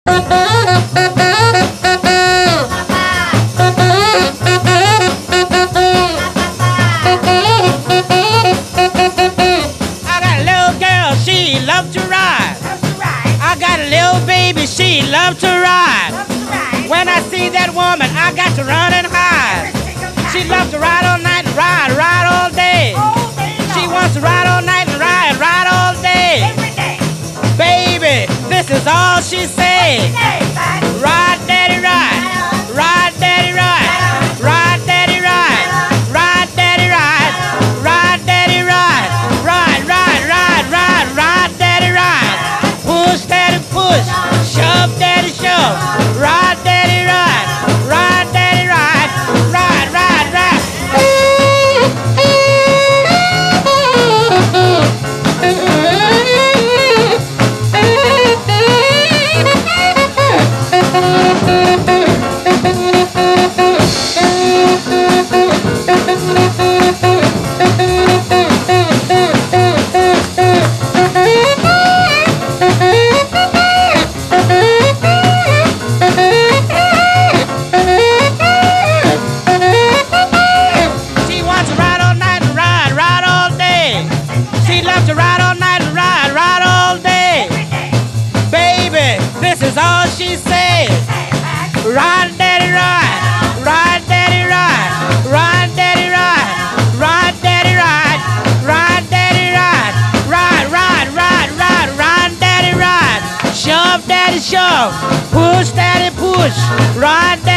I got a little girl, she loves to ride. I got a little baby, she loves to ride. When I see that woman, I got to run and hide. She loves to ride all night and ride all day. She wants to ride all night and ride all day. Baby, this is all she says. Ride, daddy, ride. Ride, daddy, ride. Ride, daddy, ride. Ride, daddy, ride. Ride, daddy, ride. Ride, daddy, ride. Push, daddy, push. Shove, daddy, shove. Ride, daddy, ride. Ride, daddy, ride. Ride, ride. She wants to ride all night and ride all day. She loves to ride all night and ride all day. Baby, this is all she says. Ride, daddy, ride. Ride, daddy, ride. Ride, daddy, ride. Ride, daddy, ride. Ride, daddy, ride. Ride, daddy, ride. Shove, daddy, shove. Push, daddy, push. Ride, daddy.